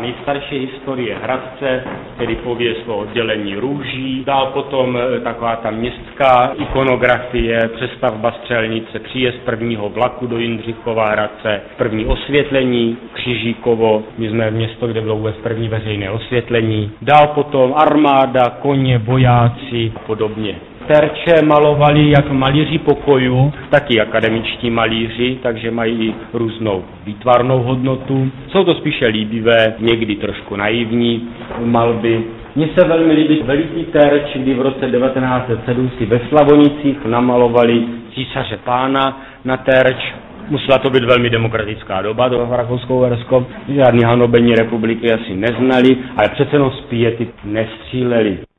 nejstarší historie Hradce, tedy pověst o oddělení růží. Dál potom taková ta městská ikonografie, přestavba střelnice, příjezd prvního vlaku do Jindřichova Hradce, první osvětlení Křižíkovo, my jsme město, kde bylo vůbec první veřejné osvětlení. Dál potom armáda, koně, vojáci a podobně. Terče malovali jak malíři pokojů, taky akademičtí malíři, takže mají různou výtvarnou hodnotu. Jsou to spíše líbivé, někdy trošku naivní malby. Mně se velmi líbí veliký terč, kdy v roce 1907 si ve Slavonicích namalovali císaře pána na terč. Musela to být velmi demokratická doba, to Rakousko-Uhersko. Žádný hanobení republiky asi neznali, ale přece jenom z piety nestříleli.